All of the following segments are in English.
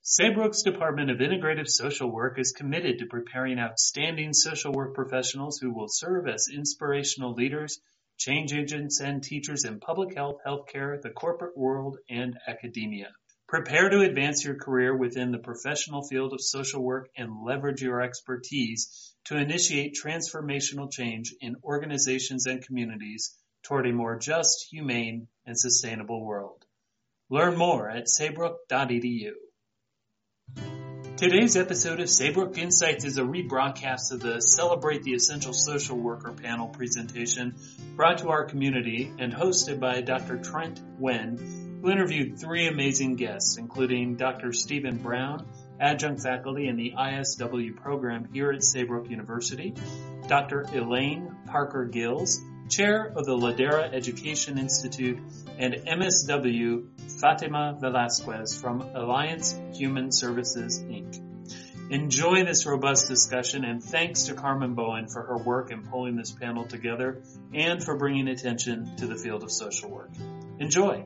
Saybrook's Department of Integrative Social Work is committed to preparing outstanding social work professionals who will serve as inspirational leaders, change agents, and teachers in public health, healthcare, the corporate world, and academia. Prepare to advance your career within the professional field of social work and leverage your expertise to initiate transformational change in organizations and communities toward a more just, humane, and sustainable world. Learn more at saybrook.edu. Today's episode of Saybrook Insights is a rebroadcast of the Celebrate the Essential Social Worker panel presentation brought to our community and hosted by Dr. Trent Wen, who interviewed three amazing guests, including Dr. Stephen Brown, adjunct faculty in the ISW program here at Saybrook University, Dr. Elaine Parker-Gills, chair of the Ladera Education Institute, and MSW Fatima Velasquez from Alliance Human Services, Inc. Enjoy this robust discussion, and thanks to Carmen Bowen for her work in pulling this panel together and for bringing attention to the field of social work. Enjoy.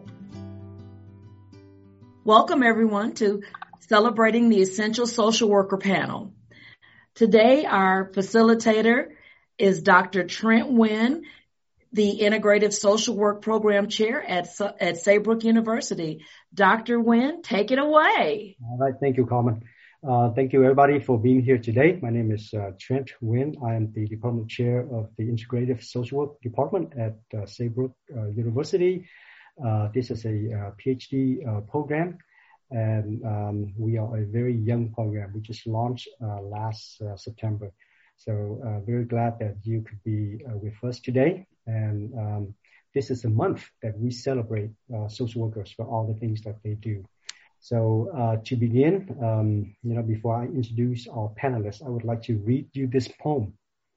Welcome, everyone, to Celebrating the Essential Social Worker panel. Today, our facilitator is Dr. Trent Wen, the Integrative Social Work Program Chair at Saybrook University. Dr. Wen, take it away. All right. Thank you, Carmen. Thank you, everybody, for being here today. My name is Trent Wen. I am the Department Chair of the Integrative Social Work Department at Saybrook University. This is a PhD program, and we are a very young program. We just launched last September. So very glad that you could be with us today. And this is a month that we celebrate social workers for all the things that they do. So to begin, before I introduce our panelists, I would like to read you this poem.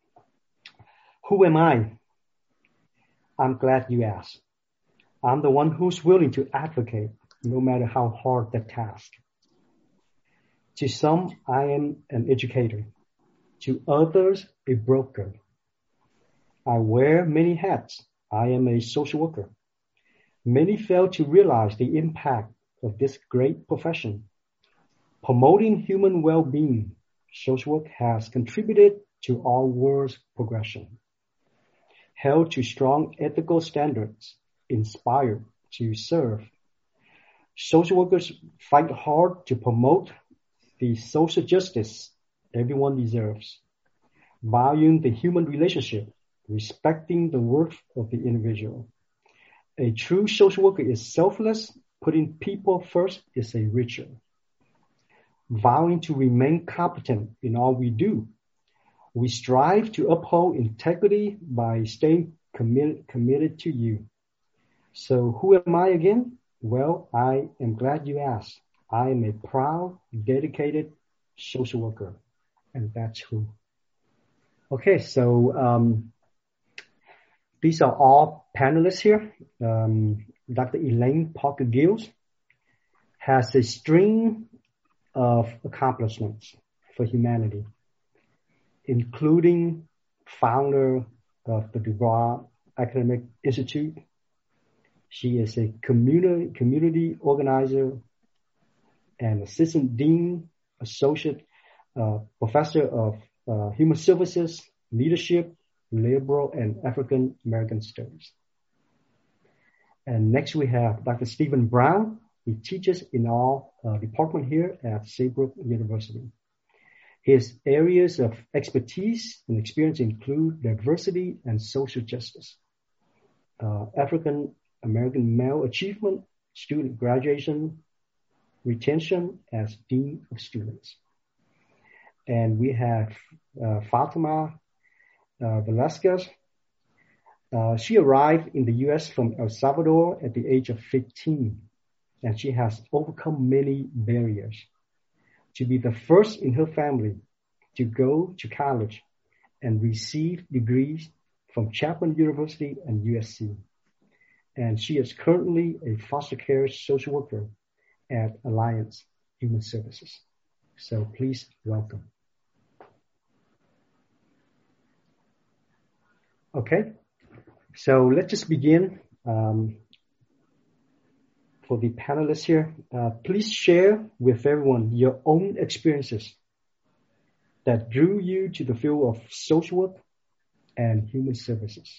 Who am I? I'm glad you asked. I'm the one who's willing to advocate, no matter how hard the task. To some, I am an educator. To others, a broker. I wear many hats. I am a social worker. Many fail to realize the impact of this great profession. Promoting human well-being, social work has contributed to our world's progression. Held to strong ethical standards, inspired to serve. Social workers fight hard to promote the social justice everyone deserves, valuing the human relationship, respecting the worth of the individual. A true social worker is selfless. Putting people first is a ritual. Vowing to remain competent in all we do, we strive to uphold integrity by staying committed to you. So who am I again? Well, I am glad you asked. I am a proud, dedicated social worker. And that's who. Okay, so these are all panelists here. Dr. Elaine Parker-Gills has a string of accomplishments for humanity, including founder of the DuBois Academic Institute. She is a community organizer and assistant dean, associate professor of human services, leadership, liberal and African American studies. And next we have Dr. Stephen Brown. He teaches in our department here at Saybrook University. His areas of expertise and experience include diversity and social justice, African American male achievement, student graduation, retention as dean of students. And we have Fatima Velasquez. She arrived in the U.S. from El Salvador at the age of 15, and she has overcome many barriers to be the first in her family to go to college and receive degrees from Chapman University and USC. And she is currently a foster care social worker at Alliance Human Services. So please welcome. Okay, so let's just begin. for the panelists here. Please share with everyone your own experiences that drew you to the field of social work and human services.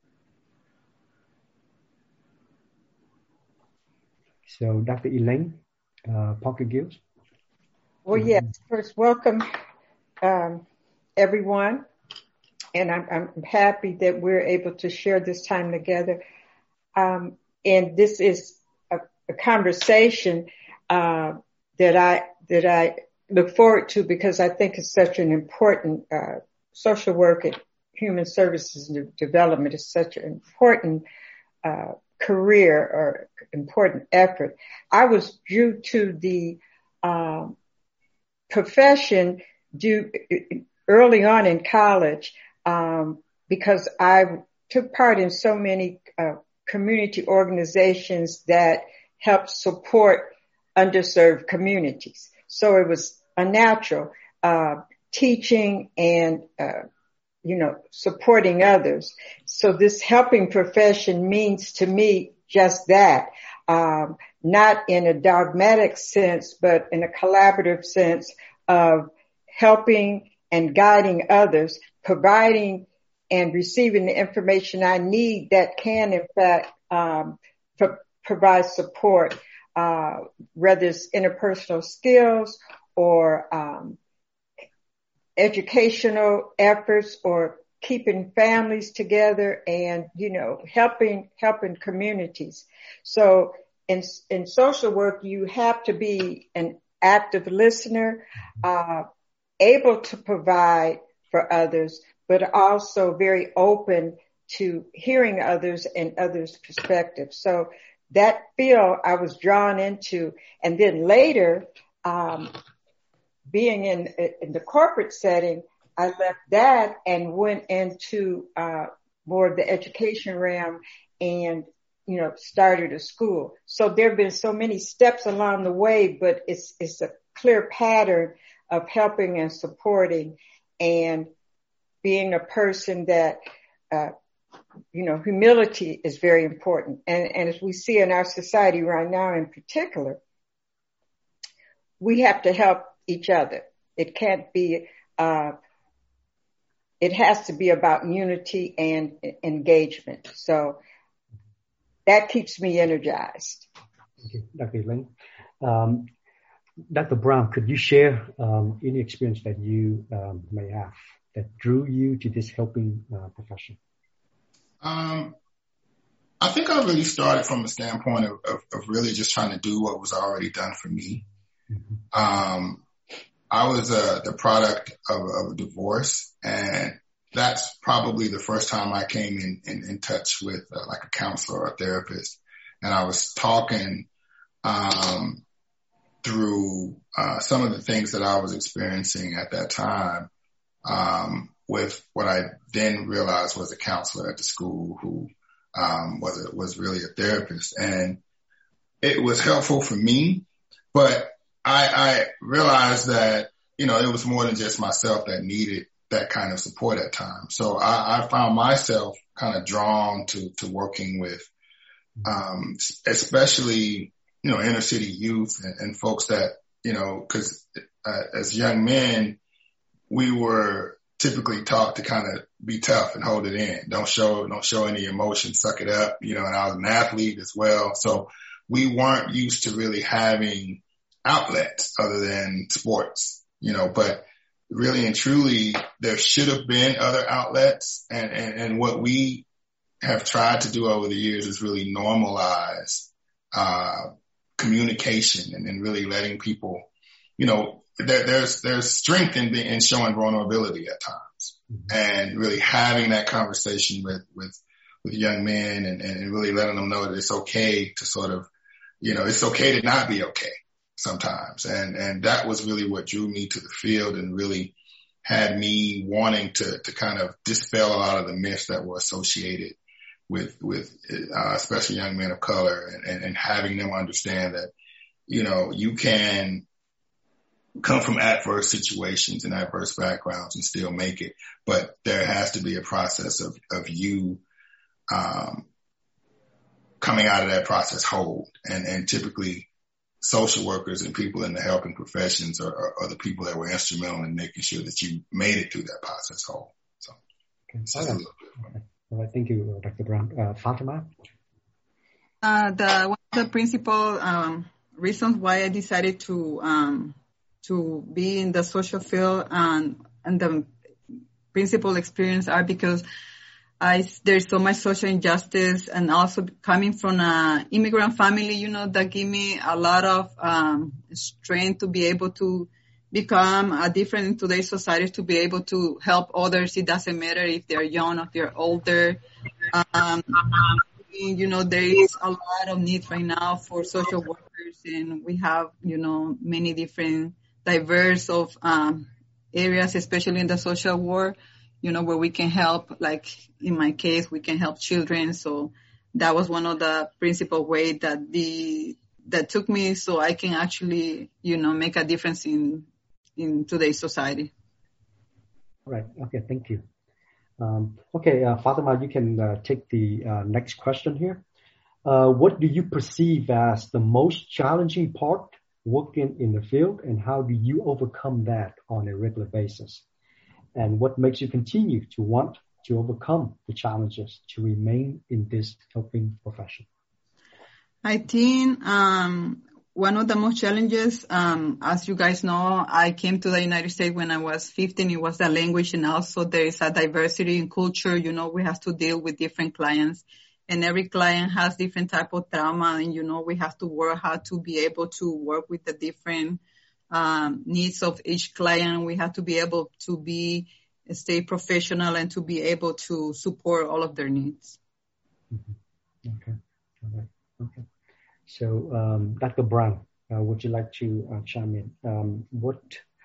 So, Dr. Elaine Parker-Gills. Well, yes. First, welcome everyone, and I'm happy that we're able to share this time together. And this is a conversation that I look forward to because I think it's such an important social work and human services and development is such an important career or important effort. I was due to the profession due early on in college because I took part in so many community organizations that help support underserved communities. So it was a natural teaching and supporting others. So this helping profession means to me just that, not in a dogmatic sense, but in a collaborative sense of helping and guiding others, providing and receiving the information I need that can, in fact, provide support, whether it's interpersonal skills or educational efforts or keeping families together and, helping communities. So in social work, you have to be an active listener, able to provide for others, but also very open to hearing others and others' perspectives. So that field I was drawn into. And then later, being in the corporate setting, I left that and went into more of the education realm and, started a school. So there have been so many steps along the way, but it's a clear pattern of helping and supporting and being a person that, humility is very important. And as we see in our society right now in particular, we have to help each other. It can't be, it has to be about unity and engagement. So that keeps me energized. Okay, Dr. Elaine. Dr. Brown, could you share any experience that you may have that drew you to this helping profession? I think I really started from the standpoint of really just trying to do what was already done for me. Mm-hmm. I was the product of a divorce, and that's probably the first time I came in touch with like a counselor or a therapist. And I was talking through some of the things that I was experiencing at that time with what I then realized was a counselor at the school who was really a therapist. And it was helpful for me, but I realized that, it was more than just myself that needed that kind of support at times. So I found myself kind of drawn to working with, especially, inner city youth and folks that, cause as young men, we were typically taught to kind of be tough and hold it in. Don't show any emotion, suck it up, and I was an athlete as well. So we weren't used to really having outlets other than sports, but really and truly there should have been other outlets. And what we have tried to do over the years is really normalize, communication and really letting people, there's strength in showing vulnerability at times, mm-hmm. and really having that conversation with young men and really letting them know that it's okay to sort of, it's okay to not be okay sometimes. And that was really what drew me to the field and really had me wanting to kind of dispel a lot of the myths that were associated with especially young men of color and having them understand that, you can come from adverse situations and adverse backgrounds and still make it, but there has to be a process of you, coming out of that process whole. And typically social workers and people in the helping professions are the people that were instrumental in making sure that you made it through that process whole. So okay. All right. Thank you, Dr. Brown. Fatima? One of the principal reasons why I decided to be in the social field and the principal experience are because there's so much social injustice, and also coming from an immigrant family, that give me a lot of strength to be able to become a different in today's society, to be able to help others. It doesn't matter if they're young or if they're older. There is a lot of need right now for social workers, and we have, many different diverse of areas, especially in the social work, where we can help. Like in my case, we can help children. So that was one of the principal ways that took me, so I can actually, make a difference in today's society. All right. Okay. Thank you. Fatima, you can take the next question here. What do you perceive as the most challenging part working in the field, and how do you overcome that on a regular basis? And what makes you continue to want to overcome the challenges to remain in this helping profession? I think one of the most challenges, as you guys know, I came to the United States when I was 15. It was the language, and also there is a diversity in culture. We have to deal with different clients, and every client has different type of trauma, and, we have to work hard to be able to work with the different needs of each client. We have to be able to stay professional and to be able to support all of their needs. Mm-hmm. Okay. All right. Okay. So, Dr. Brown, would you like to chime in? What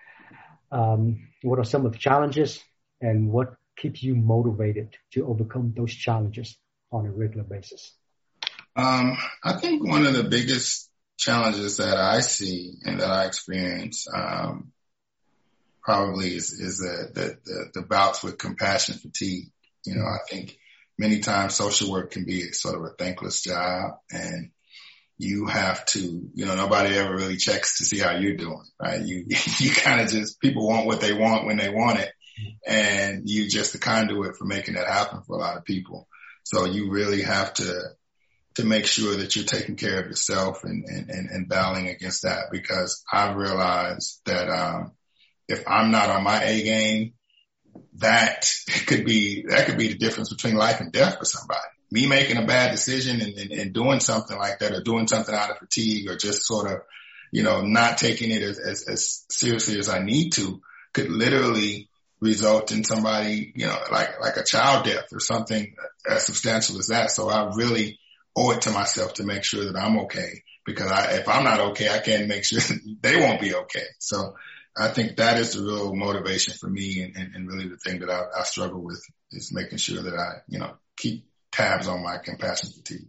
are some of the challenges, and what keeps you motivated to overcome those challenges on a regular basis? I think one of the biggest challenges that I see and that I experience probably is the bouts with compassion fatigue. I think many times social work can be sort of a thankless job, and you have to, nobody ever really checks to see how you're doing, right? You kind of just, people want what they want when they want it, and you just the conduit for making that happen for a lot of people. So you really have to make sure that you're taking care of yourself and battling against that, because I've realized that if I'm not on my A game, that could be the difference between life and death for somebody. Me making a bad decision and doing something like that, or doing something out of fatigue, or just sort of, not taking it as seriously as I need to, could literally result in somebody, like a child death or something as substantial as that. So I really owe it to myself to make sure that I'm okay, because if I'm not okay, I can't make sure they won't be okay. So I think that is the real motivation for me, and really the thing that I struggle with is making sure that I, keep tabs on my compassion fatigue.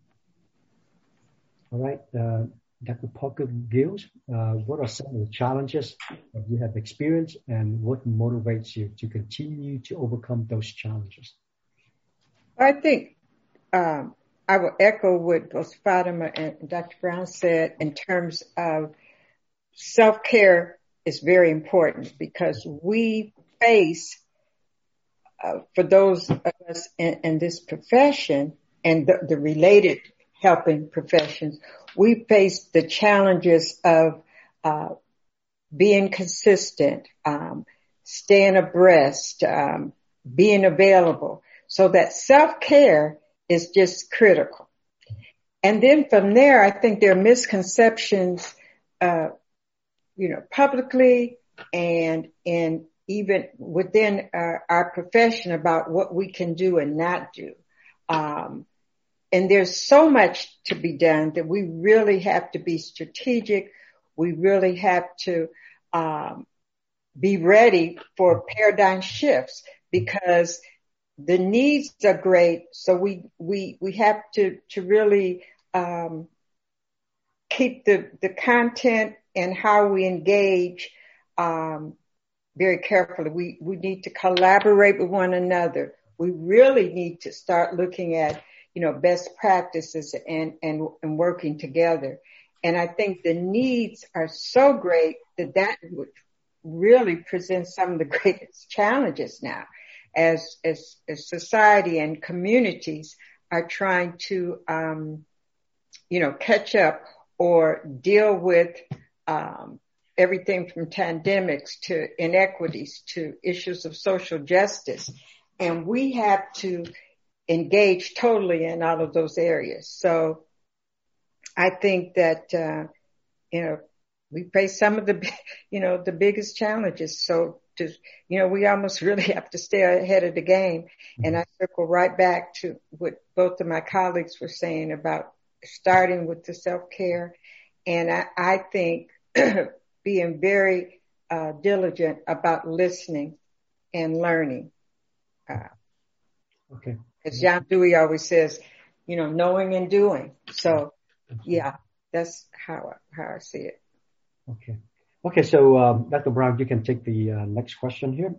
All right. Dr. Parker Gills, what are some of the challenges that you have experienced, and what motivates you to continue to overcome those challenges? I think I will echo what both Fatima and Dr. Brown said in terms of self-care is very important, because we face, for those of us in this profession and the related helping professions, we face the challenges of being consistent, staying abreast, being available. So that self-care is just critical. And then from there, I think there are misconceptions, publicly and even within our profession about what we can do and not do. And there's so much to be done that we really have to be strategic. We really have to be ready for paradigm shifts, because the needs are great. So we have to really keep the content and how we engage very carefully. We need to collaborate with one another. We really need to start looking at, best practices and working together. And I think the needs are so great that would really present some of the greatest challenges now as society and communities are trying to, catch up or deal with, everything from pandemics to inequities to issues of social justice. And we have to engage totally in all of those areas. So I think that, we face some of the biggest challenges. So we almost really have to stay ahead of the game. And I circle right back to what both of my colleagues were saying about starting with the self-care. And I think being very diligent about listening and learning. Okay. As John Dewey always says, knowing and doing. So, yeah, that's how I see it. Okay. So, Dr. Brown, you can take the next question here.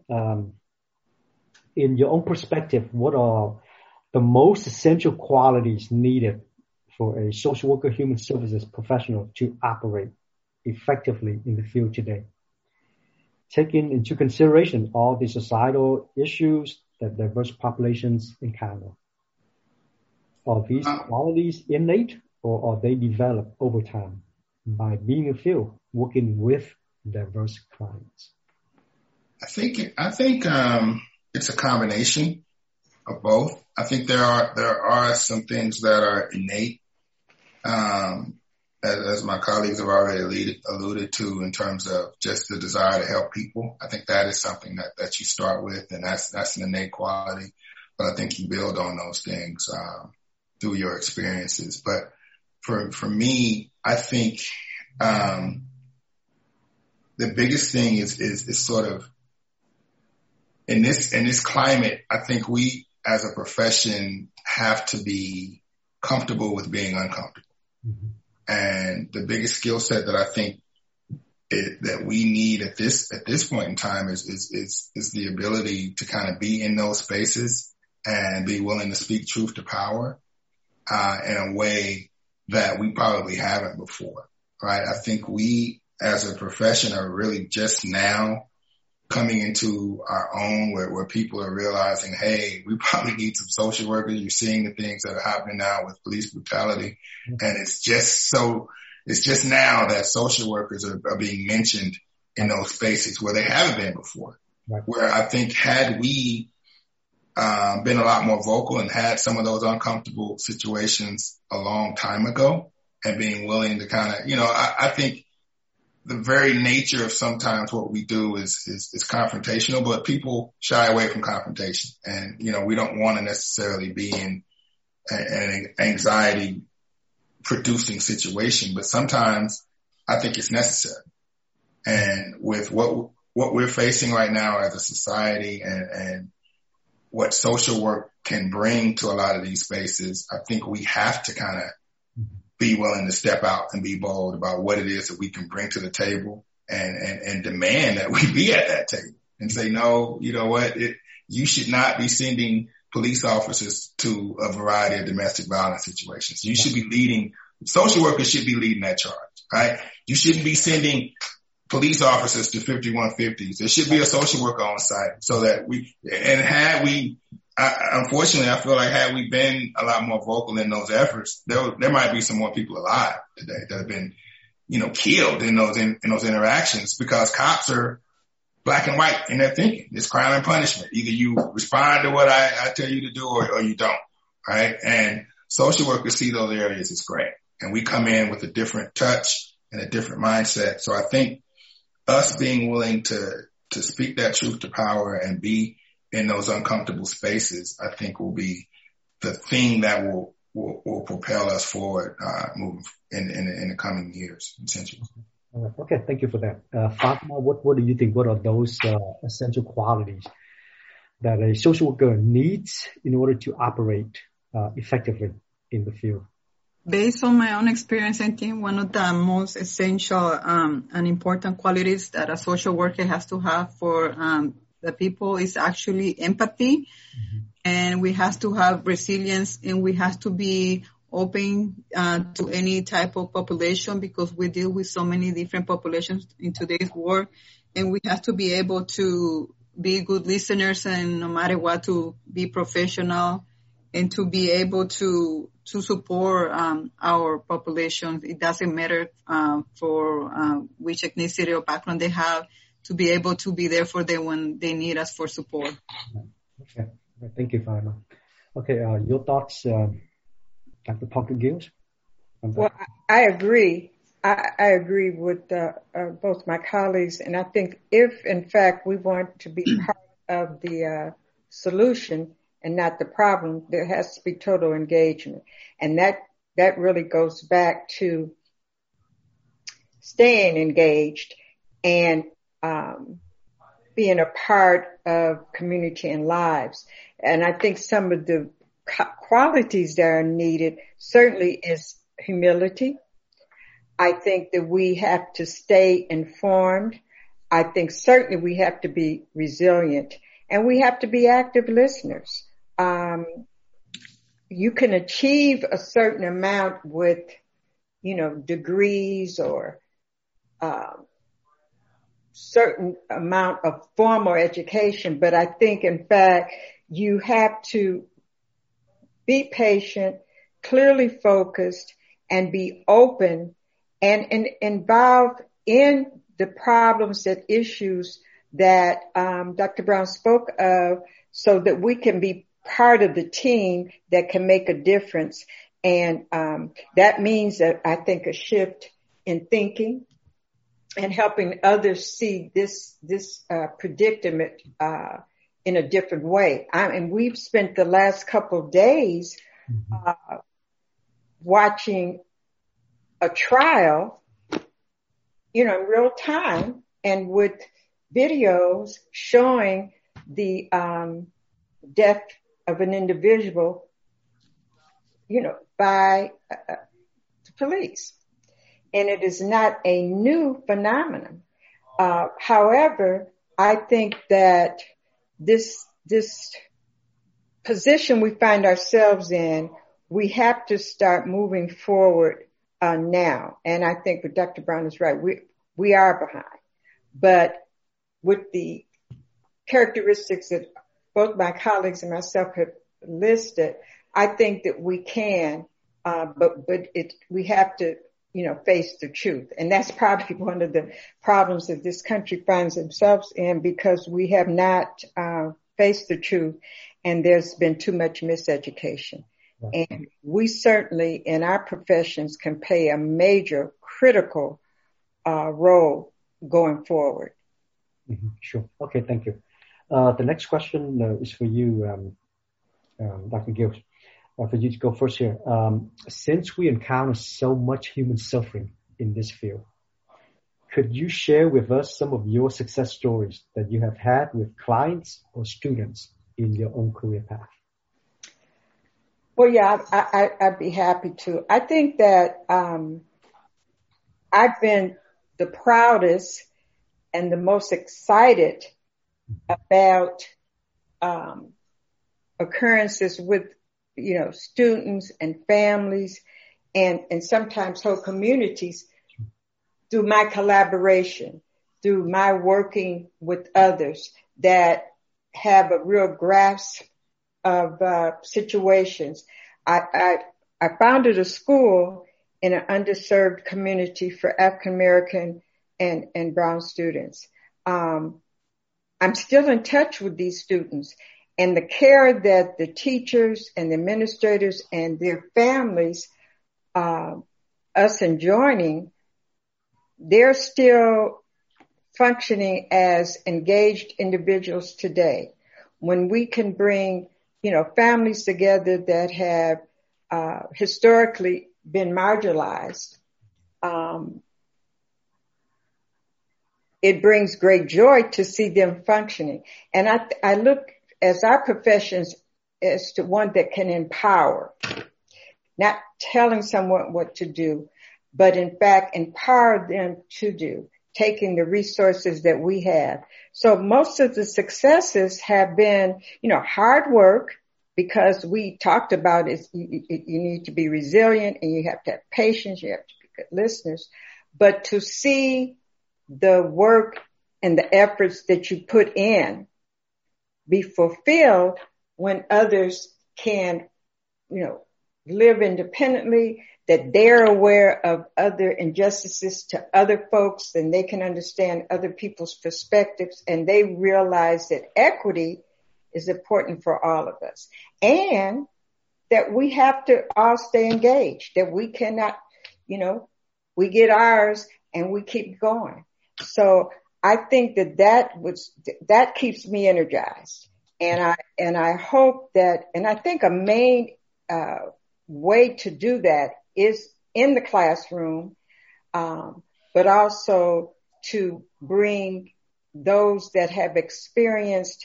In your own perspective, what are the most essential qualities needed for a social worker, human services professional to operate effectively in the field today? Taking into consideration all the societal issues that diverse populations encounter. Are these qualities innate or are they developed over time by being in the field, working with diverse clients? I think it's a combination of both. I think there are some things that are innate, as my colleagues have already alluded to in terms of just the desire to help people. I think that is something that you start with, and that's an innate quality. But I think you build on those things through your experiences. But for me, I think the biggest thing is sort of in this climate. I think we as a profession have to be comfortable with being uncomfortable. Mm-hmm. And the biggest skill set that I think that we need at this point in time is the ability to kind of be in those spaces and be willing to speak truth to power in a way that we probably haven't before, right? I think we as a profession are really just now coming into our own where people are realizing, hey, we probably need some social workers. You're seeing the things that are happening now with police brutality. And it's just now that social workers are being mentioned in those spaces where they haven't been before. Right. Where I think had we been a lot more vocal and had some of those uncomfortable situations a long time ago and being willing to kind of, I think the very nature of sometimes what we do is confrontational, but people shy away from confrontation. And, we don't want to necessarily be in an anxiety producing situation, but sometimes I think it's necessary. And with what we're facing right now as a society and what social work can bring to a lot of these spaces, I think we have to kind of be willing to step out and be bold about what it is that we can bring to the table and demand that we be at that table and say, no, you know what? You should not be sending police officers to a variety of domestic violence situations. You should be leading, social workers should be leading that charge, right? You shouldn't be sending police officers to 5150s. There should be a social worker on site so that unfortunately, I feel like had we been a lot more vocal in those efforts, there might be some more people alive today that have been, killed in those interactions because cops are black and white in their thinking. It's crime and punishment. Either you respond to what I tell you to do or you don't, right? And social workers see those areas as great. And we come in with a different touch and a different mindset. So I think us being willing to speak that truth to power and be in those uncomfortable spaces, I think will be the thing that will propel us forward, moving in the coming years and centuries. Okay, thank you for that. Fatima, what do you think? What are those essential qualities that a social worker needs in order to operate effectively in the field? Based on my own experience, I think one of the most essential and important qualities that a social worker has to have for the people is actually empathy. Mm-hmm. and we have to have resilience, and we have to be open to any type of population, because we deal with so many different populations in today's world, and we have to be able to be good listeners, and no matter what, to be professional and to be able to support our population. It doesn't matter for which ethnicity or background they have, to be able to be there for them when they need us for support. Okay. Thank you, Fatima. Okay, your thoughts, Dr. Parker-Gills? Well, I agree. I agree with both my colleagues, and I think if, in fact, we want to be part of the solution and not the problem, there has to be total engagement, and that really goes back to staying engaged and being a part of community and lives. And I think some of the qualities that are needed certainly is humility. I think that we have to stay informed. I think certainly we have to be resilient, and we have to be active listeners. You can achieve a certain amount with, degrees or certain amount of formal education, but I think, in fact, you have to be patient, clearly focused, and be open and involved in the problems and issues that Dr. Brown spoke of, so that we can be part of the team that can make a difference. And that means that I think a shift in thinking and helping others see this predicament in a different way. And we've spent the last couple of days watching a trial, in real time, and with videos showing the death of an individual, by the police. And it is not a new phenomenon. However, I think that this position we find ourselves in, we have to start moving forward now. And I think that Dr. Brown is right. We are behind. But with the characteristics that both my colleagues and myself have listed, I think that we can, but we have to, face the truth. And that's probably one of the problems that this country finds themselves in, because we have not faced the truth, and there's been too much miseducation. Right. And we certainly, in our professions, can play a major critical role going forward. Mm-hmm. Sure. Okay, thank you. The next question is for you, Dr. Gills. For you to go first here. Since we encounter so much human suffering in this field, could you share with us some of your success stories that you have had with clients or students in your own career path? Well, yeah, I'd be happy to. I think that I've been the proudest and the most excited about occurrences with students and families and sometimes whole communities through my collaboration, through my working with others that have a real grasp of situations. I founded a school in an underserved community for African American and brown students. I'm still in touch with these students. And the care that the teachers and the administrators and their families, us enjoining, they're still functioning as engaged individuals today. When we can bring, families together that have historically been marginalized, it brings great joy to see them functioning. And I look as our professions as to one that can empower, not telling someone what to do, but in fact empower them to do, taking the resources that we have. So most of the successes have been, hard work, because we talked about is you need to be resilient and you have to have patience. You have to be good listeners, but to see the work and the efforts that you put in be fulfilled when others can, live independently, that they're aware of other injustices to other folks and they can understand other people's perspectives and they realize that equity is important for all of us and that we have to all stay engaged, that we cannot, we get ours and we keep going. So I think that keeps me energized. And I hope that, and I think a main way to do that is in the classroom, but also to bring those that have experienced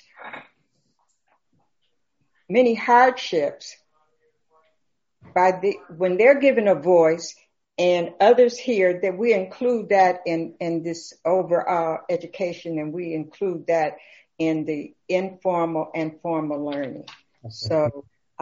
many hardships when they're given a voice and others hear, that we include that in this overall education, and we include that in the informal and formal learning. Okay. So,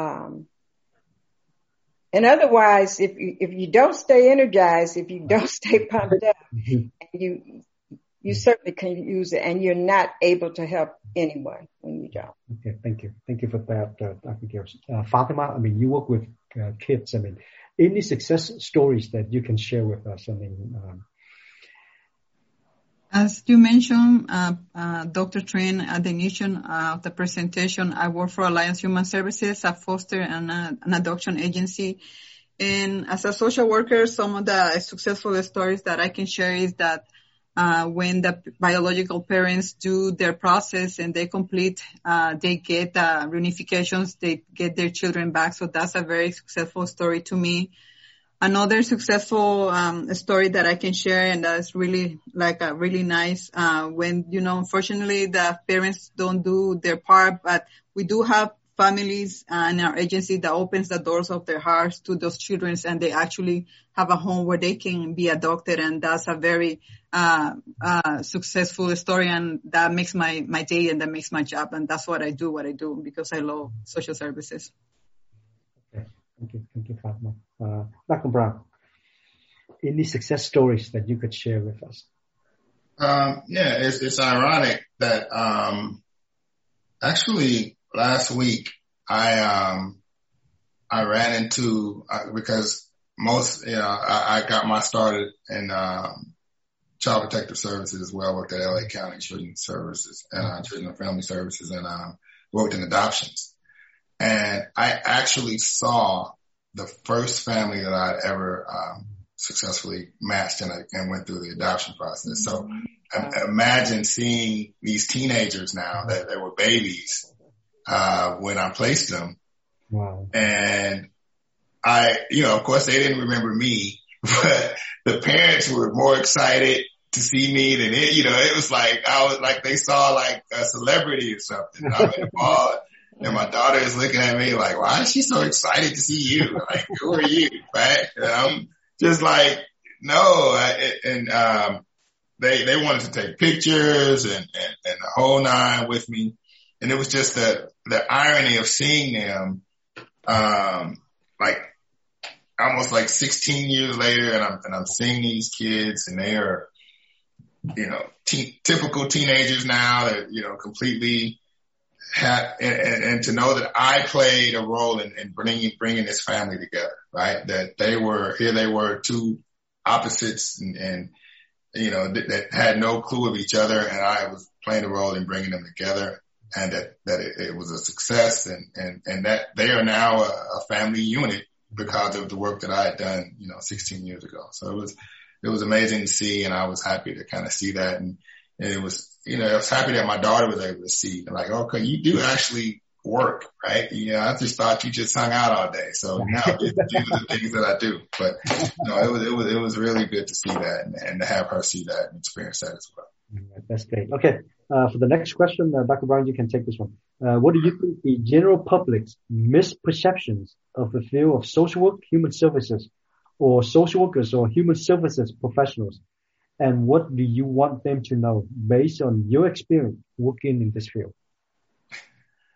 and otherwise, if you don't stay energized, if you don't stay pumped up, you certainly can use it, and you're not able to help anyone when you don't. Okay, thank you. Thank you for that, Dr. Garrison. Fatima, you work with kids. Any success stories that you can share with us? As you mentioned, Dr. Trent, at the initial of the presentation, I work for Alliance Human Services, a foster and an adoption agency. And as a social worker, some of the successful stories that I can share is that when the biological parents do their process and they complete, they get reunifications, they get their children back. So that's a very successful story to me. Another successful story that I can share, and that's really really nice, when, unfortunately the parents don't do their part, but we do have families in our agency that opens the doors of their hearts to those children, and they actually have a home where they can be adopted, and that's a very successful story, and that makes my day, and that makes my job, and that's what I do because I love social services. Okay, thank you, Fatma. Dr. Brown, any success stories that you could share with us? It's ironic that actually last week I ran into, because I got my started in Child Protective Services as well. I worked at LA County Children's Services and Children and Family Services, and worked in adoptions. And I actually saw the first family that I'd ever successfully matched and went through the adoption process. So imagine seeing these teenagers now that they were babies when I placed them. Wow. And of course they didn't remember me, but the parents were more excited to see me than it was like they saw like a celebrity or something. I'm in the mall. And my daughter is looking at me like, why is she so excited to see you? Like, who are you? Right? And I'm just like, no. They wanted to take pictures and the whole nine with me. And it was just the irony of seeing them, like almost like 16 years later. And I'm seeing these kids, and they are, typical teenagers now that, completely, and to know that I played a role in bringing this family together, right? That they were two opposites and that had no clue of each other, and I was playing a role in bringing them together, and that it was a success, and that they are now a family unit because of the work that I had done, 16 years ago. So it was amazing to see, and I was happy to kind of see that, and it was, I was happy that my daughter was able to see, like, okay, you do actually work, right? I just thought you just hung out all day. So now these are the things that I do. But it was really good to see that and to have her see that and experience that as well. That's great. Okay. For the next question, Dr. Brown, you can take this one. What do you think the general public's misperceptions of the field of social work, human services, or social workers or human services professionals? And what do you want them to know based on your experience working in this field? I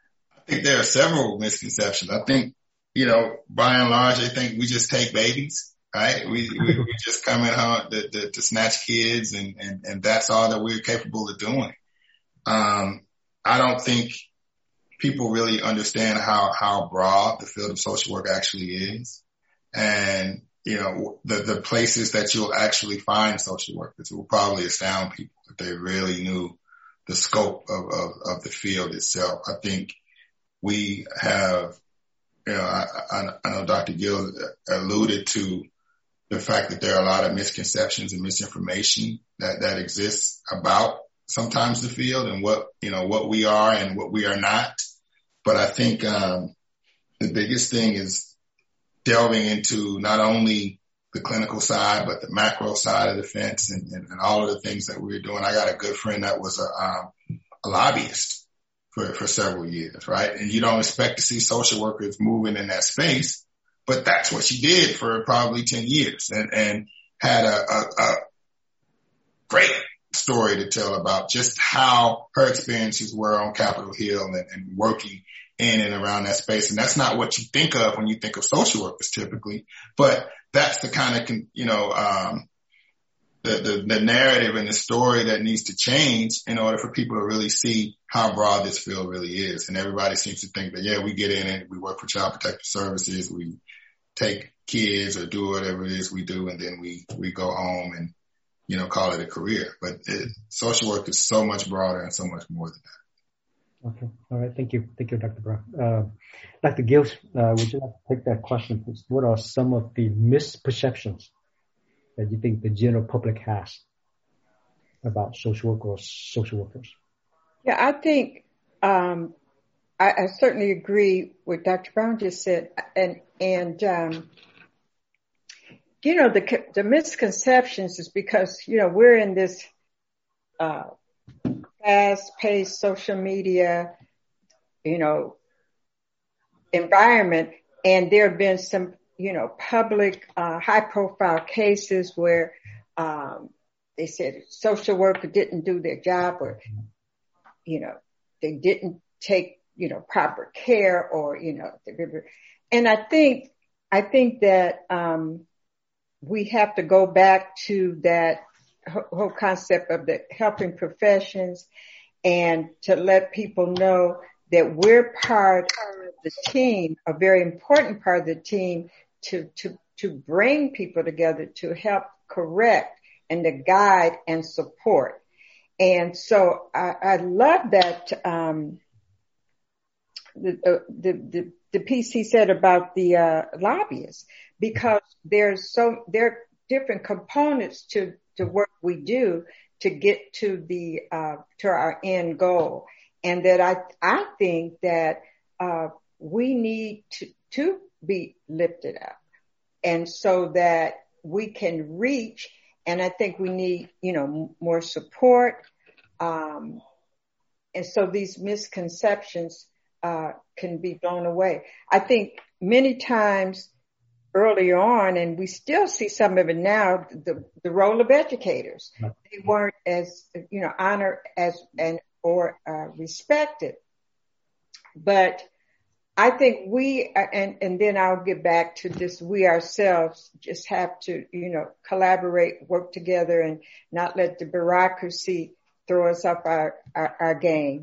think there are several misconceptions. I think, by and large, I think we just take babies, right? We just come in home to snatch kids and that's all that we're capable of doing. I don't think people really understand how broad the field of social work actually is. And, the places that you'll actually find social workers will probably astound people if they really knew the scope of the field itself. I think we have, I know Dr. Gill alluded to the fact that there are a lot of misconceptions and misinformation that exists about sometimes the field and what we are and what we are not. But I think the biggest thing is delving into not only the clinical side, but the macro side of the fence and all of the things that we're doing. I got a good friend that was a lobbyist for several years, right? And you don't expect to see social workers moving in that space, but that's what she did for probably 10 years and had a great story to tell about just how her experiences were on Capitol Hill and working in and around that space. And that's not what you think of when you think of social workers typically, but that's the kind of, the narrative and the story that needs to change in order for people to really see how broad this field really is. And everybody seems to think that, yeah, we get in it, we work for Child Protective Services, we take kids or do whatever it is we do, and then we go home and, call it a career. But social work is so much broader and so much more than that. Okay. All right. Thank you. Thank you, Dr. Brown. Dr. Gills, would you like to take that question, please? What are some of the misperceptions that you think the general public has about social work or social workers? Yeah, I think I certainly agree with Dr. Brown just said, and the misconceptions is because we're in this fast-paced social media, environment, and there have been some, public, high-profile cases where they said social worker didn't do their job, or they didn't take proper care, or and I think that we have to go back to that whole concept of the helping professions, and to let people know that we're part of the team, a very important part of the team, to bring people together, to help correct and to guide and support. And so I love that the piece he said about the lobbyists, because there are different components to the work we do to get to to our end goal, and that I think that we need to be lifted up, and so that we can reach. And I think we need more support, and so these misconceptions can be blown away. I think many times earlier on, and we still see some of it now, the role of educators. They weren't as, honored or respected. But I think we, and then I'll get back to this, we ourselves just have to, collaborate, work together, and not let the bureaucracy throw us off our game.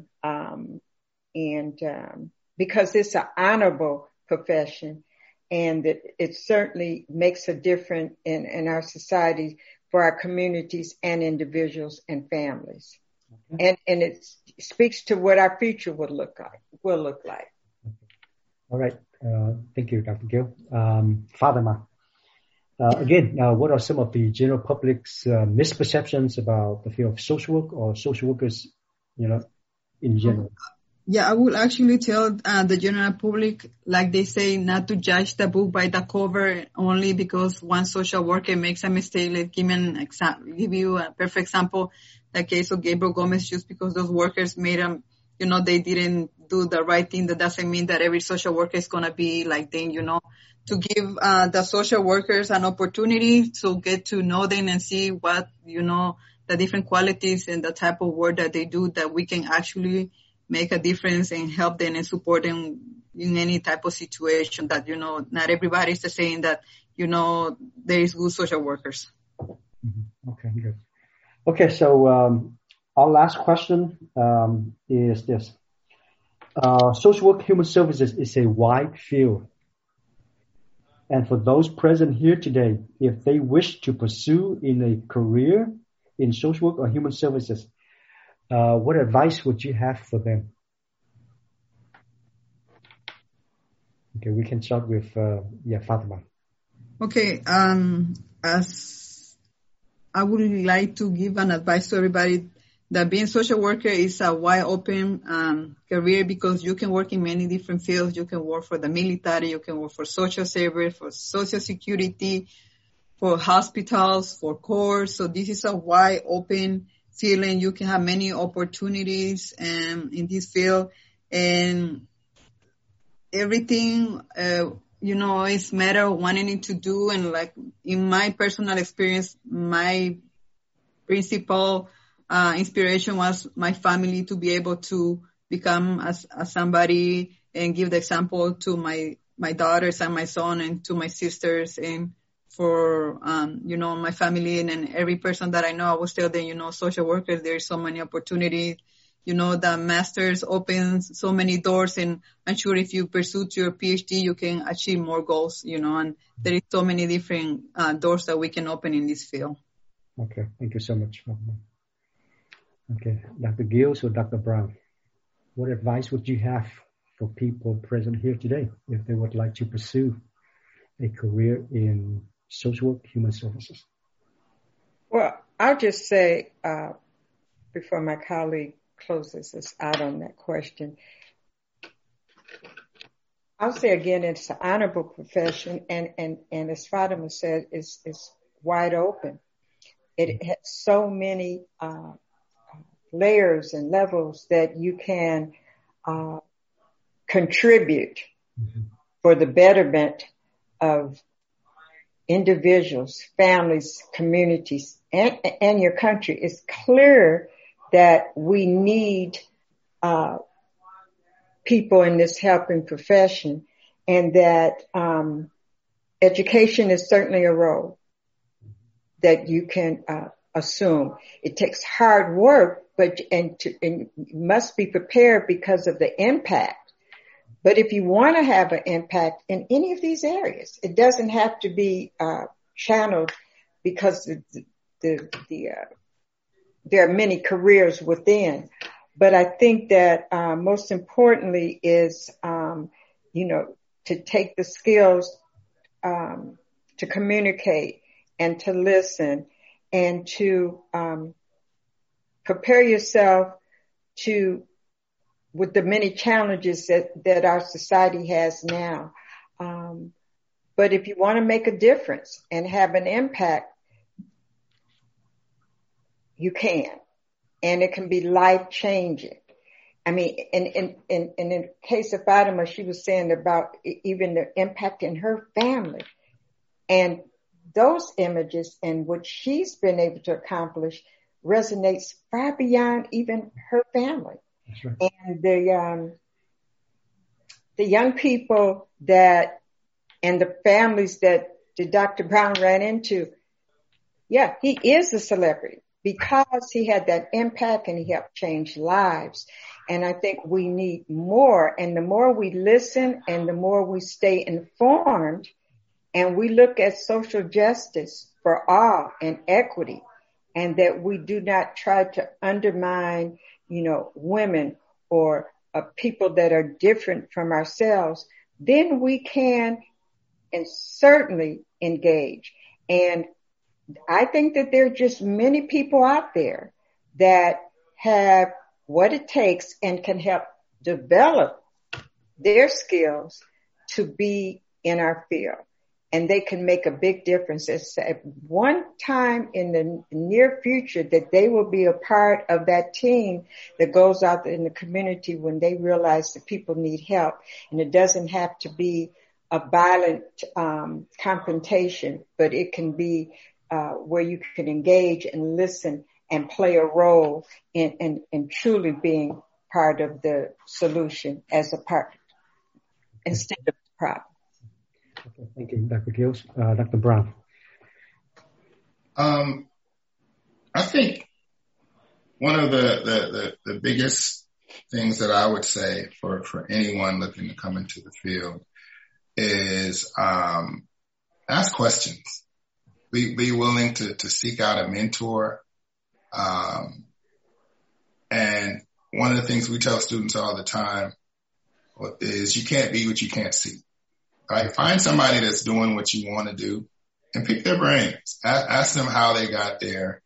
Because it's an honorable profession, and that it certainly makes a difference in our society for our communities and individuals and families. Okay. And it speaks to what our future will look like. All right. Thank you, Dr. Gill. Fatima, again, what are some of the general public's misperceptions about the field of social work or social workers, in general? Yeah, I would actually tell the general public, like they say, not to judge the book by the cover only because one social worker makes a mistake. Let's give you a perfect example, the case of Gabriel Gomez. Just because those workers made they didn't do the right thing, that doesn't mean that every social worker is going to be like them, to give the social workers an opportunity to get to know them and see what, the different qualities and the type of work that they do, that we can actually make a difference and help them and support them in any type of situation that, not everybody is saying that, there is good social workers. Mm-hmm. Okay, good. Okay, so our last question is this. Social work human services is a wide field. And for those present here today, if they wish to pursue in a career in social work or human services, what advice would you have for them? Okay, we can start with Fatima. Okay, as I would like to give an advice to everybody that being a social worker is a wide open career because you can work in many different fields. You can work for the military, you can work for social service, for social security, for hospitals, for courts. So this is a wide open field and you can have many opportunities in this field. And everything, it's matter of wanting to do. And like in my personal experience, my principal inspiration was my family to be able to become as somebody and give the example to my daughters and my son and to my sisters and for, my family and every person that I know. I was tell them, social workers, there's so many opportunities. The masters opens so many doors and I'm sure if you pursue your PhD, you can achieve more goals, and there is so many different doors that we can open in this field. Okay. Thank you so much. Okay. Dr. Gills or Dr. Brown, what advice would you have for people present here today if they would like to pursue a career in social work, human services? Well, I'll just say, before my colleague closes us out on that question, I'll say again, it's an honorable profession and as Fatima said, it's wide open. It has so many layers and levels that you can contribute for the betterment of individuals, families, communities, and your country. It's clear that we need people in this helping profession and that education is certainly a role that you can assume. It takes hard work, but you must be prepared because of the impact. But if you want to have an impact in any of these areas, it doesn't have to be channeled because there are many careers within. But I think that most importantly is, to take the skills to communicate and to listen and to prepare yourself with the many challenges that our society has now. But if you want to make a difference and have an impact, you can. And it can be life-changing. I mean, in the case of Fatima, she was saying about even the impact in her family. And those images and what she's been able to accomplish resonates far beyond even her family. That's right. And the young people and the families that Dr. Brown ran into, yeah, he is a celebrity because he had that impact and he helped change lives. And I think we need more. And the more we listen and the more we stay informed and we look at social justice for all and equity, and that we do not try to undermine, women or people that are different from ourselves, then we can and certainly engage. And I think that there are just many people out there that have what it takes and can help develop their skills to be in our field. And they can make a big difference. It's at one time in the near future that they will be a part of that team that goes out in the community when they realize that people need help. And it doesn't have to be a violent confrontation, but it can be where you can engage and listen and play a role in truly being part of the solution as a part instead of the problem. Okay, thank you, Dr. Gills. Dr. Brown. I think one of the biggest things that I would say for anyone looking to come into the field is ask questions. Be willing to seek out a mentor. And one of the things we tell students all the time is you can't be what you can't see. Right? Find somebody that's doing what you want to do and pick their brains. Ask them how they got there,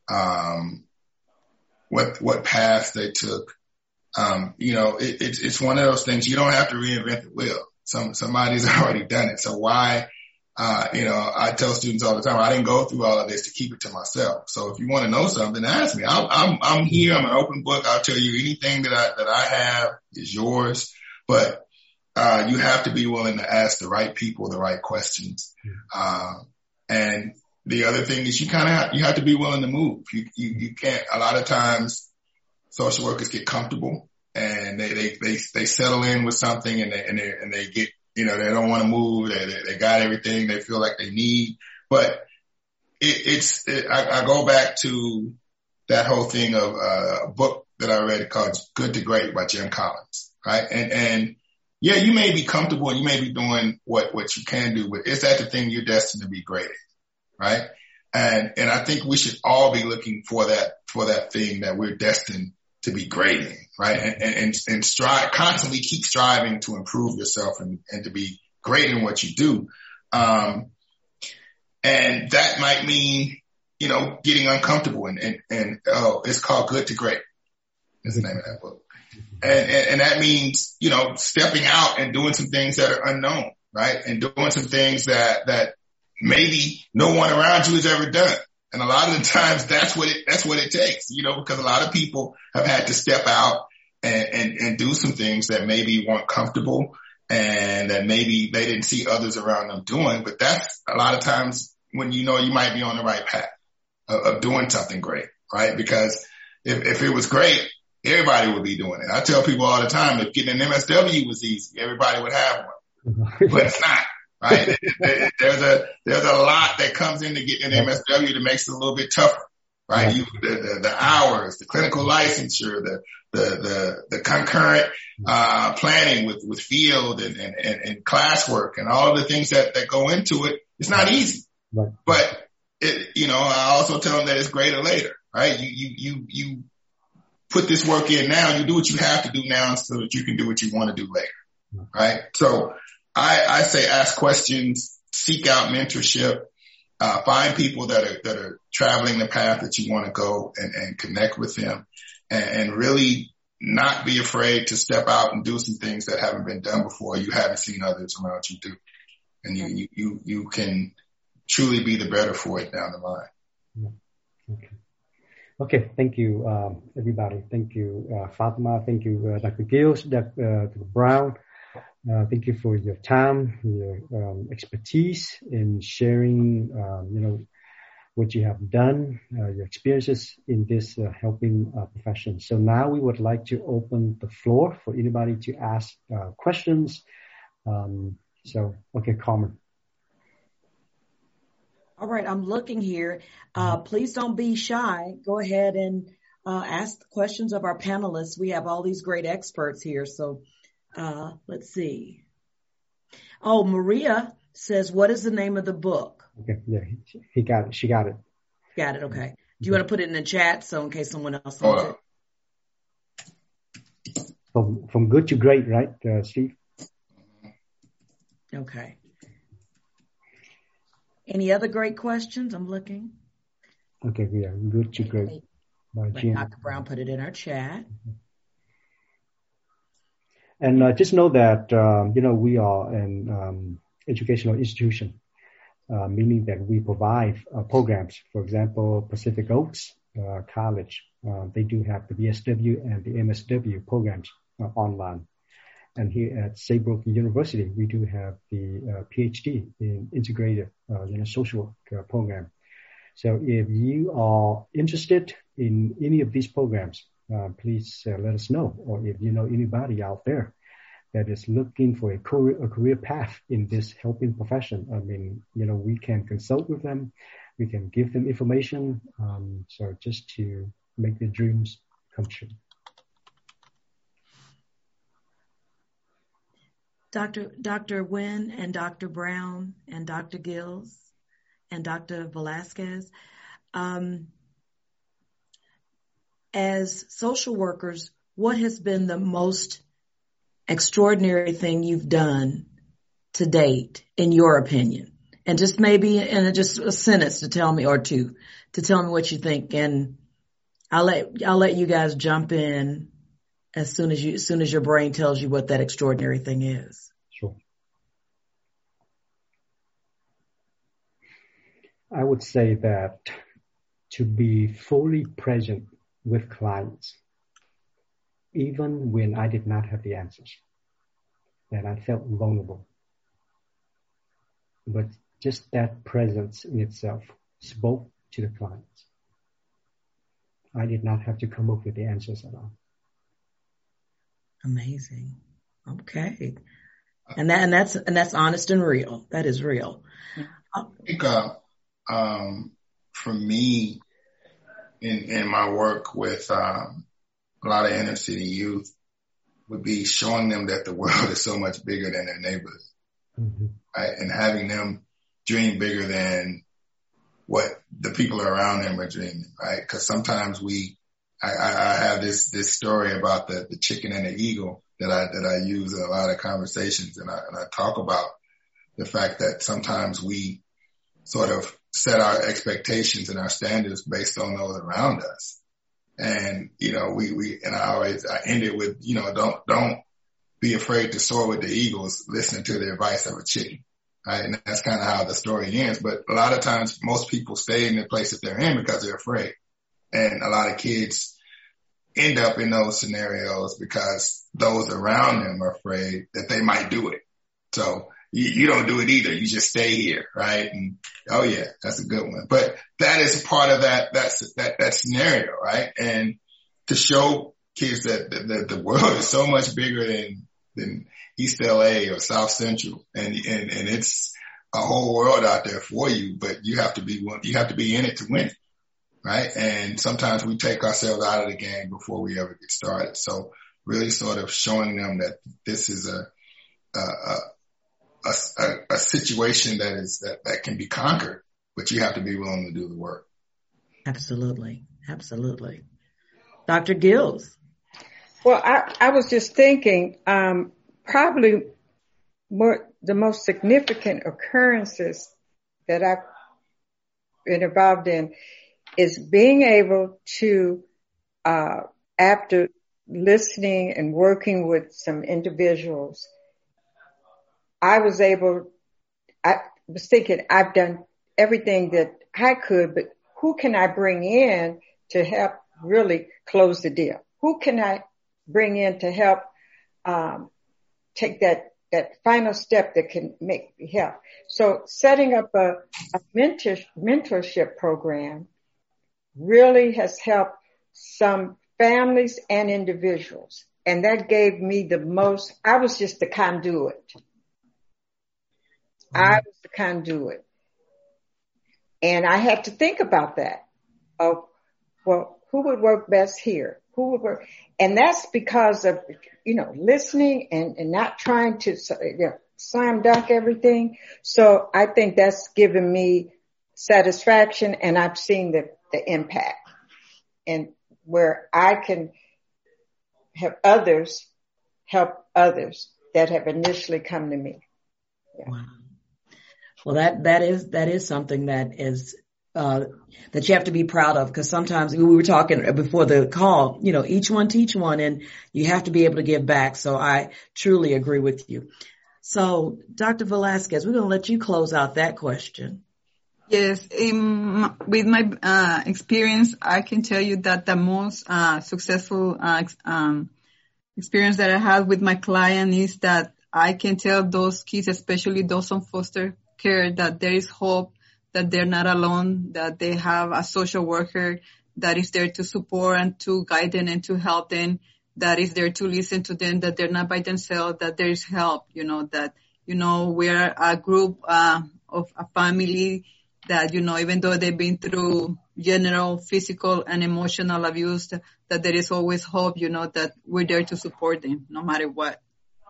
what paths they took. It's one of those things you don't have to reinvent the wheel. Somebody's already done it. So why, I tell students all the time, I didn't go through all of this to keep it to myself. So if you want to know something, ask me. I'm here. I'm an open book. I'll tell you anything that I have is yours, but you have to be willing to ask the right people the right questions. And the other thing is you have to be willing to move. You can't, a lot of times social workers get comfortable and they settle in with something and they get, they don't want to move. They got everything they feel like they need, but I go back to that whole thing of a book that I read called Good to Great by Jim Collins. Right. And yeah, you may be comfortable and you may be doing what you can do, but is that the thing you're destined to be great at? Right. And I think we should all be looking for that thing that we're destined to be great in. Right. And strive, constantly keep striving to improve yourself and to be great in what you do. And that might mean, getting uncomfortable and it's called Good to Great. That's the name of that book. And that means, stepping out and doing some things that are unknown, right? And doing some things that maybe no one around you has ever done. And a lot of the times that's what it takes, because a lot of people have had to step out and do some things that maybe weren't comfortable and that maybe they didn't see others around them doing. But that's a lot of times when you might be on the right path of doing something great, right? Because if it was great, everybody would be doing it. I tell people all the time, if getting an MSW was easy, everybody would have one. But it's not, right? There's a lot that comes into getting an MSW that makes it a little bit tougher, right? The hours, the clinical licensure, the concurrent planning with field and classwork and all of the things that go into it. It's not easy, right. But I also tell them that it's greater later, right? You put this work in now, you do what you have to do now so that you can do what you want to do later, right? So I say ask questions, seek out mentorship, find people that are traveling the path that you want to go and connect with them and really not be afraid to step out and do some things that haven't been done before. You haven't seen others around you do. And you can truly be the better for it down the line. Okay. Thank you, everybody. Thank you, Fatima. Thank you, Dr. Gills, Dr. Brown. Thank you for your time, your expertise in sharing, what you have done, your experiences in this helping profession. So now we would like to open the floor for anybody to ask questions. Carmen. All right, I'm looking here. Please don't be shy. Go ahead and ask the questions of our panelists. We have all these great experts here. So let's see. Oh, Maria says, what is the name of the book? Okay, yeah, he got it. She got it. Got it, okay. Do you want to put it in the chat so in case someone else wants it? From good to great, right, Steve? Okay. Any other great questions? I'm looking. Okay, yeah, good to great. Dr. Brown put it in our chat. And just know that, we are an educational institution, meaning that we provide programs. For example, Pacific Oaks College, they do have the BSW and the MSW programs online. And here at Saybrook University, we do have the PhD in integrative social work program. So if you are interested in any of these programs, please let us know. Or if you know anybody out there that is looking for a career path in this helping profession, I mean, we can consult with them. We can give them information. So just to make their dreams come true. Dr. Nguyen and Dr. Brown and Dr. Gills and Dr. Velasquez, as social workers, what has been the most extraordinary thing you've done to date, in your opinion? And just maybe in just a sentence to tell me, or two, to tell me what you think. And I'll let you guys jump in as soon as your brain tells you what that extraordinary thing is. Sure. I would say that to be fully present with clients, even when I did not have the answers, that I felt vulnerable. But just that presence in itself spoke to the clients. I did not have to come up with the answers at all. Amazing. Okay. And that's honest and real. That is real. I think, for me, in my work with a lot of inner city youth, would be showing them that the world is so much bigger than their neighborhood, right? And having them dream bigger than what the people around them are dreaming, right? Because sometimes I have this story about the chicken and the eagle that I use in a lot of conversations, and I talk about the fact that sometimes we sort of set our expectations and our standards based on those around us. And, I end it with, don't be afraid to soar with the eagles, listen to the advice of a chicken, right? And that's kind of how the story ends. But a lot of times most people stay in the place that they're in because they're afraid. And a lot of kids end up in those scenarios because those around them are afraid that they might do it. So you don't do it either. You just stay here, right? And oh yeah, that's a good one. But that is part of that scenario, right? And to show kids that the world is so much bigger than East LA or South Central, and it's a whole world out there for you, but you have to be in it to win it, right? And sometimes we take ourselves out of the game before we ever get started. So really sort of showing them that this is a situation that can be conquered, but you have to be willing to do the work. Absolutely. Absolutely. Dr. Gills. Well, I was just thinking, probably the most significant occurrences that I've been involved in is being able to, after listening and working with some individuals, I was thinking I've done everything that I could, but who can I bring in to help really close the deal? Who can I bring in to help take that final step that can make me help? So setting up a mentorship program really has helped some families and individuals. And that gave me the most. I was just the conduit. I was the conduit. And I had to think about that. Of, well, who would work best here? Who would work? And that's because of, listening and not trying to slam dunk everything. So I think that's given me satisfaction, and I've seen the impact, and where I can have others help others that have initially come to me. Yeah. Wow. Well, that is something that is that you have to be proud of, because sometimes we were talking before the call, each one teach one, and you have to be able to give back. So I truly agree with you. So Dr. Velasquez, we're going to let you close out that question. Yes, with my experience, I can tell you that the most successful experience that I had with my client is that I can tell those kids, especially those on foster care, that there is hope, that they're not alone, that they have a social worker that is there to support and to guide them and to help them, that is there to listen to them, that they're not by themselves, that there is help, that, we're a group of a family that, even though they've been through general physical and emotional abuse, that there is always hope, that we're there to support them no matter what.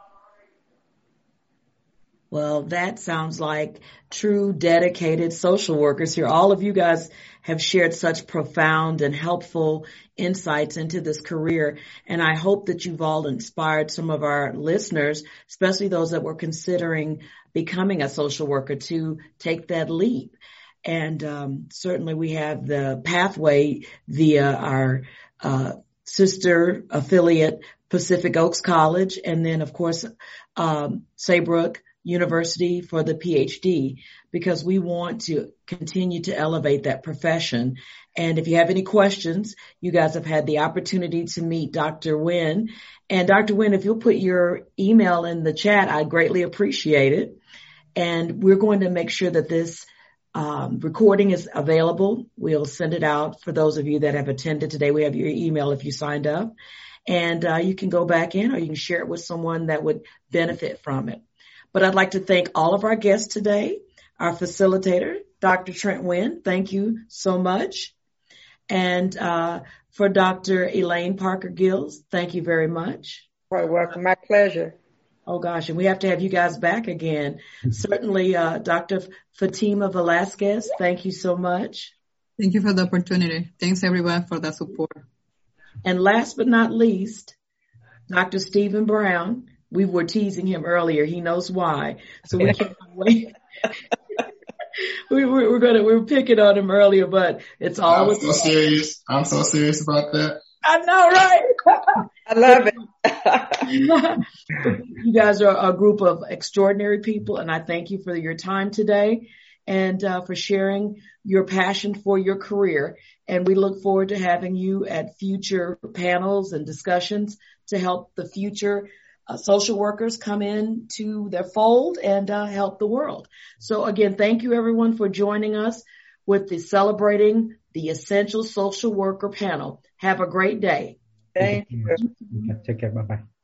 Well, that sounds like true dedicated social workers here. All of you guys have shared such profound and helpful insights into this career. And I hope that you've all inspired some of our listeners, especially those that were considering becoming a social worker, to take that leap. And certainly we have the pathway via our sister affiliate, Pacific Oaks College, and then, of course, Saybrook University for the PhD, because we want to continue to elevate that profession. And if you have any questions, you guys have had the opportunity to meet Dr. Wynn. And Dr. Wynn, if you'll put your email in the chat, I'd greatly appreciate it. And we're going to make sure that this recording is available. We'll send it out for those of you that have attended today. We have your email if you signed up. And you can go back in, or you can share it with someone that would benefit from it. But I'd like to thank all of our guests today. Our facilitator, Dr. Trent Wynn, thank you so much. And for Dr. Elaine Parker-Gills, thank you very much. Quite welcome. My pleasure. Oh, gosh, and we have to have you guys back again. Certainly, Dr. Fatima Velasquez, thank you so much. Thank you for the opportunity. Thanks, everyone, for the support. And last but not least, Dr. Stephen Brown. We were teasing him earlier. He knows why. So we can't wait. we were picking on him earlier, but it's always I'm so serious. I'm so serious about that. I know, right? I love it. You guys are a group of extraordinary people, and I thank you for your time today and for sharing your passion for your career. And we look forward to having you at future panels and discussions to help the future social workers come in to their fold and help the world. So again, thank you everyone for joining us with the Celebrating the Essential Social Worker panel. Have a great day. Thank you. Take care. Bye-bye.